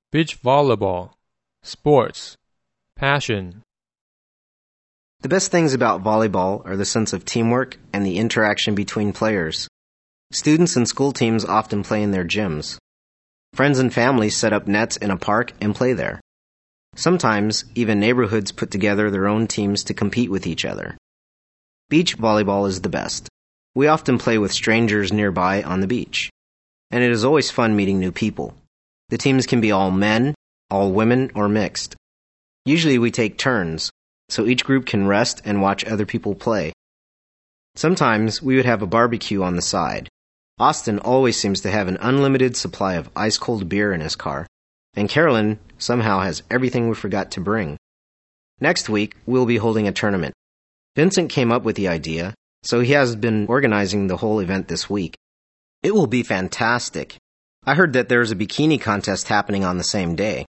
Beach volleyball. Sports. Passion. The best things about volleyball are the sense of teamwork and the interaction between players. Students and school teams often play in their gyms. Friends and families set up nets in a park and play there. Sometimes, even neighborhoods put together their own teams to compete with each other. Beach volleyball is the best. We often play with strangers nearby on the beach. And it is always fun meeting new people. The teams can be all men, all women, or mixed. Usually we take turns, so each group can rest and watch other people play. Sometimes we would have a barbecue on the side. Austin always seems to have an unlimited supply of ice-cold beer in his car, and Carolyn somehow has everything we forgot to bring. Next week, we'll be holding a tournament. Vincent came up with the idea, so he has been organizing the whole event this week. It will be fantastic. I heard that there's a bikini contest happening on the same day.